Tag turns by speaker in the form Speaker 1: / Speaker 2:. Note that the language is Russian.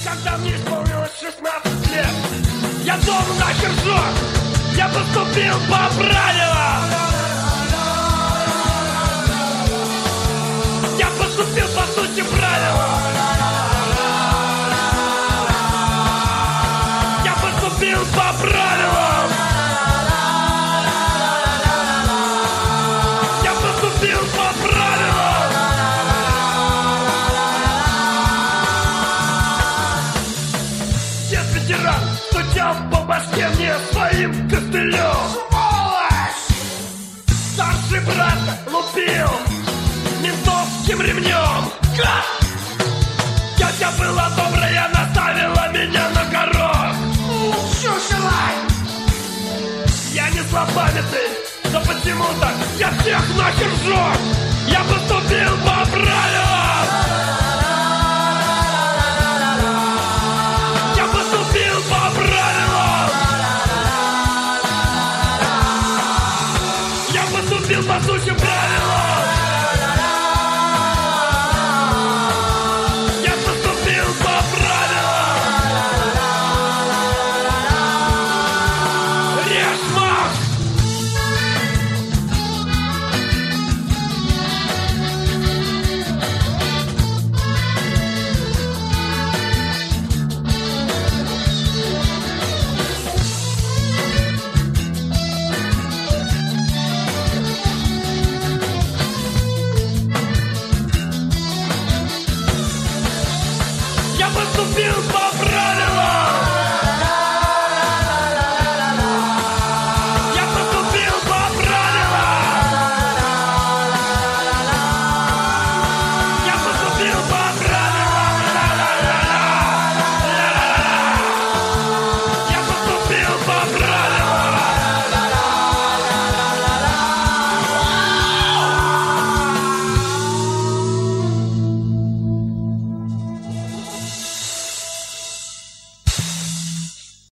Speaker 1: Когда мне исполнилось 16 лет, я дома нахер жёг. Я поступил по правилам. Я поступил по сути правилам. Я поступил по правилам. Я поступил по правилам. Дед ветеран стучал по башке мне своим костылем. Старший брат лупил ментовским ремнем. Тетя была добрая, наставила меня на горох. Я не слабовитый, но почему-то я всех нахер жёг. Я поступил по правилам. Я поступил по правилам. Я поступил по сути правилам. Я поступил по правилам. Режь, Макс! Я поступил по правилам.